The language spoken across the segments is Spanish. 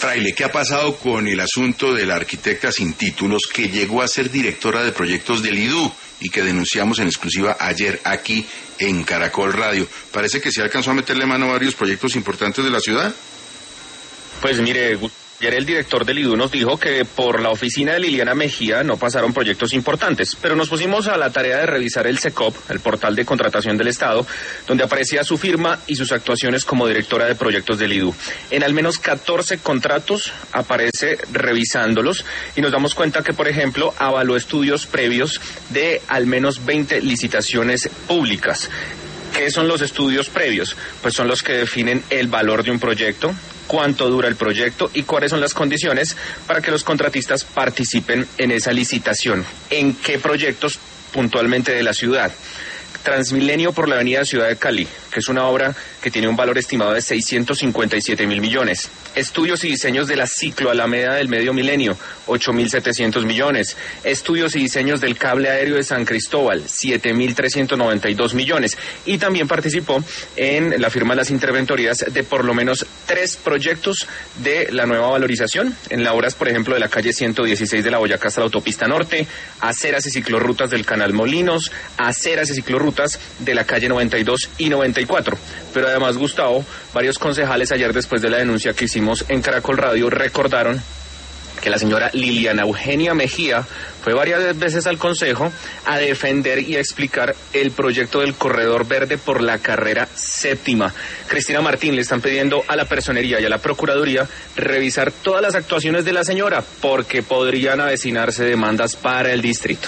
Fraile, ¿qué ha pasado con el asunto de la arquitecta sin títulos que llegó a ser directora de proyectos del IDU y que denunciamos en exclusiva ayer aquí en Caracol Radio? Parece que se alcanzó a meterle mano a varios proyectos importantes de la ciudad. Pues mire, ayer el director del IDU nos dijo que por la oficina de Liliana Mejía no pasaron proyectos importantes, pero nos pusimos a la tarea de revisar el SECOP, el portal de contratación del Estado, donde aparecía su firma y sus actuaciones como directora de proyectos del IDU. En al menos 14 contratos aparece revisándolos y nos damos cuenta que, por ejemplo, avaló estudios previos de al menos 20 licitaciones públicas. ¿Qué son los estudios previos? Pues son los que definen el valor de un proyecto, cuánto dura el proyecto y cuáles son las condiciones para que los contratistas participen en esa licitación. ¿En qué proyectos puntualmente de la ciudad? Transmilenio por la avenida Ciudad de Cali, que es una obra que tiene un valor estimado de 657.000 millones. Estudios y diseños de la Ciclo Alameda del Medio Milenio, 8.700 millones. Estudios y diseños del cable aéreo de San Cristóbal, 7.392 millones. Y también participó en la firma de las interventorías de por lo menos 3 proyectos de la nueva valorización, en las obras, por ejemplo, de la calle 116 de la Boyacá hasta la autopista norte, aceras y ciclorrutas del Canal Molinos, aceras y ciclorrutas de la calle 92 y 94. Pero además, Gustavo, varios concejales ayer después de la denuncia que hicimos en Caracol Radio recordaron que la señora Liliana Eugenia Mejía fue varias veces al Consejo a defender y a explicar el proyecto del corredor verde por la carrera séptima. Cristina Martín, le están pidiendo a la Personería y a la Procuraduría revisar todas las actuaciones de la señora porque podrían avecinarse demandas para el distrito.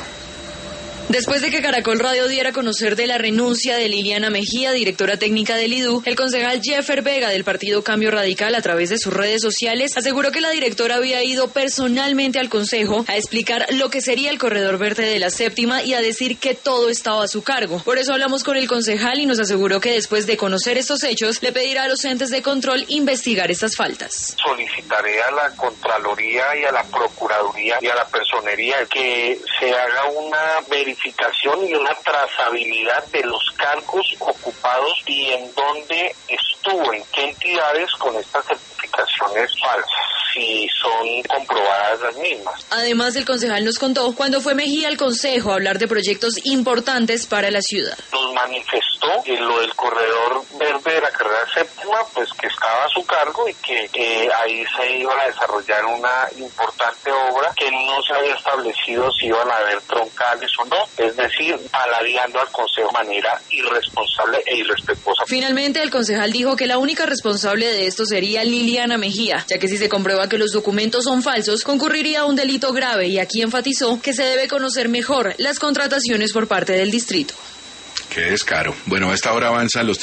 Después de que Caracol Radio diera a conocer de la renuncia de Liliana Mejía, directora técnica del IDU, el concejal Jeffer Vega del Partido Cambio Radical, a través de sus redes sociales, aseguró que la directora había ido personalmente al consejo a explicar lo que sería el corredor verde de la séptima y a decir que todo estaba a su cargo. Por eso hablamos con el concejal y nos aseguró que después de conocer estos hechos, le pedirá a los entes de control investigar estas faltas. Solicitaré a la Contraloría y a la Procuraduría y a la Personería que se haga una verificación y una trazabilidad de los cargos ocupados y en dónde estuvo, en qué entidades con estas certificaciones falsas, si son comprobadas las mismas. Además, el concejal nos contó cuando fue Mejía al consejo a hablar de proyectos importantes para la ciudad. Nos manifestó que lo del corredor verde de la carrera séptima, pues que estaba a su cargo y que ahí se iba a desarrollar una importante obra, que no se había establecido si iban a haber troncales o no, es decir, paladeando al consejo de manera irresponsable e irrespetuosa. Finalmente, el concejal dijo que la única responsable de esto sería Liliana Mejía, ya que si se comprueba que los documentos son falsos, concurriría a un delito grave, y aquí enfatizó que se debe conocer mejor las contrataciones por parte del distrito. Qué descaro. Bueno, a esta hora avanzan los